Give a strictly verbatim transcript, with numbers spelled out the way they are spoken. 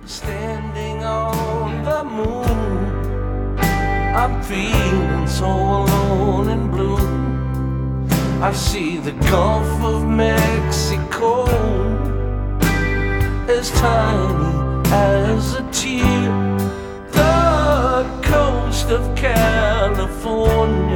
standing on the moon. I'm feeling so alone and blue. I see the Gulf of Mexico as tiny as a tear. The coast of California